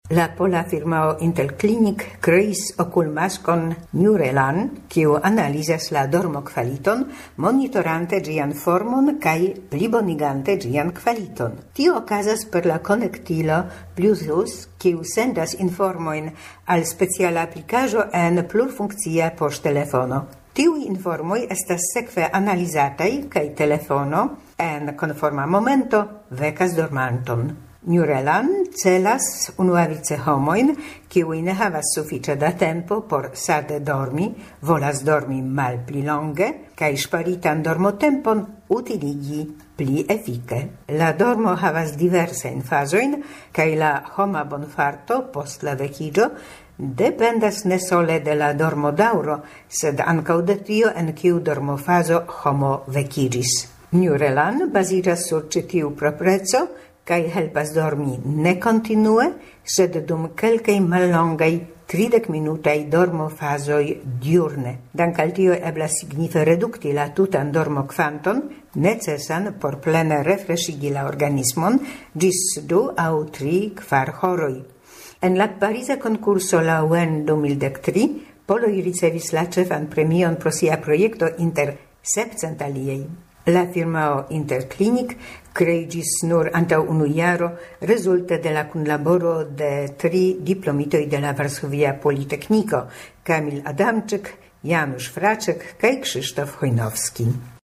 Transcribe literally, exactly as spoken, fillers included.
La pola firmao Interclinic creis okulmaskon Neurelan, kiu analizas la dormokvaliton, monitorante gian formon kaj plibonigante gian kvaliton. Tio okazas per la konektilo Bluetooth, kiu sendas informojn al speciala aplikaĵo en plurfunkcia poŝtelefono. Tiuj informoj estas sekve analizataj kaj telefono en konforma momento vekas dormanton. Neurelan celas unuavice homoin, kiuj ne havas sufiĉe da tempo por sade dormi, volas dormi malpli longe, kaj ŝparitan dormotempon utiligi pli efike. La dormo havas diversajn fazojn, kaj la homa bonfarto post la vekiĝo dependas ne sole de la dormodaŭro, sed ankaŭ de tio, en kiu dormofazo homo vekiĝis. Neurelan baziĝas sur ĉi tiu propreco, kaj helpas dormi ne kontinue, sed dum kelkaj mallongaj tridek minutaj dormofazoj diurne. Dank al tio eblas signife redukti la tutan dormokvanton necesan por plene refreŝigi la organismon ĝis du aŭ tri kvar horoj. En la pariza konkurso la U N du mil dek tri poloj ricevis la ĉefan premion pro sia projekto inter sepcent aliaj. La firmao Interclinic creigis nur antaŭ unu jaro rezulte de la kunlaboro de tri diplomitoj de la Varsovia Politekniko: Kamil Adamczyk, Janusz Fraczek kaj Krzysztof Chojnowski.